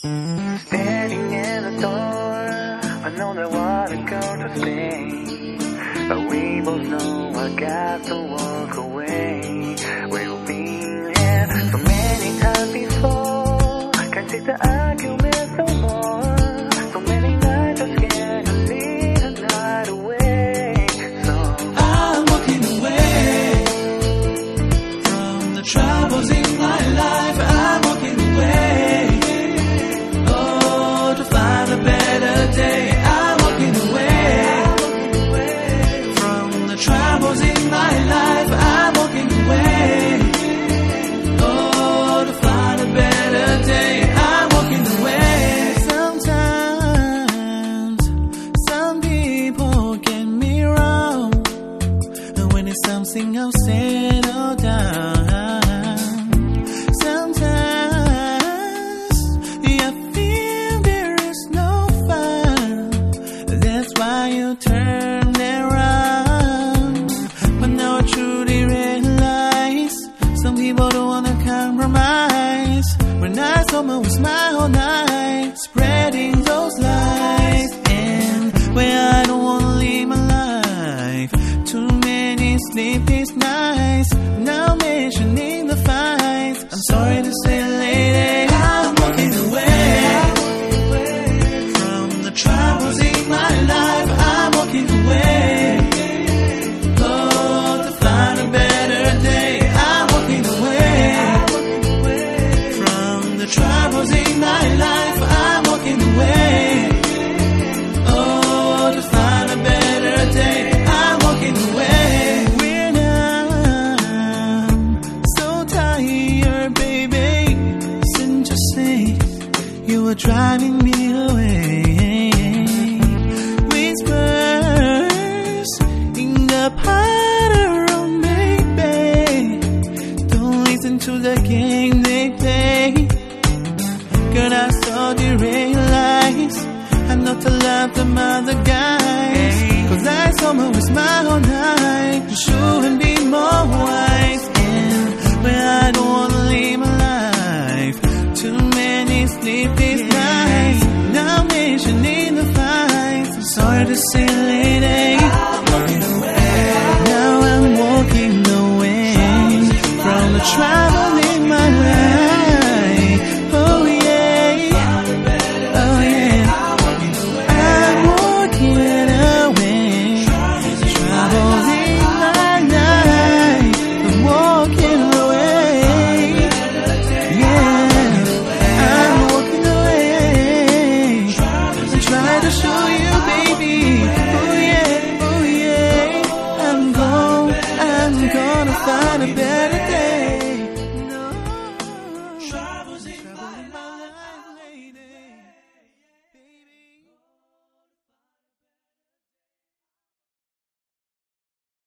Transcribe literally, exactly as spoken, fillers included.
Standing in the door, I know that what I go to stay, but we both know I got to walk away. We've been here so many times before, can't take the argument no more. So many nights I scared to leave the night away. So I'm walking away from the troubles in my life. I'm walking away, oh, to find a better day. I'm walking away from the troubles in my life. I'm walking away, oh, to find a better day. I'm walking away. Sometimes some people get me wrong, and when it's something I'll settle down. Sometimes I feel there is no fun, that's why you turn around. But now I truly realize some people don't wanna compromise. When I someone will smile all night, spreading those lies, and where I don't wanna live my life. Too many sleepless nights, now mentioning the fights. I'm sorry to say, lady, I'm walking away from the troubles in my life. I'm walking away, oh, to find a better day. I'm walking away from the troubles in my life. I'm walking away, oh, to find a better day. I'm walking away. When I'm so tired, baby, since you say you were driving me away. Whispers in the pattern, baby, don't listen to the game they play. Girl, I saw you realize I'm not to love them other guys, cause I saw my with smile all night. You shouldn't be more wise, and when I don't wanna live my life, too many sleepless nights, now mentioning the fights. I'm sorry to say, lady,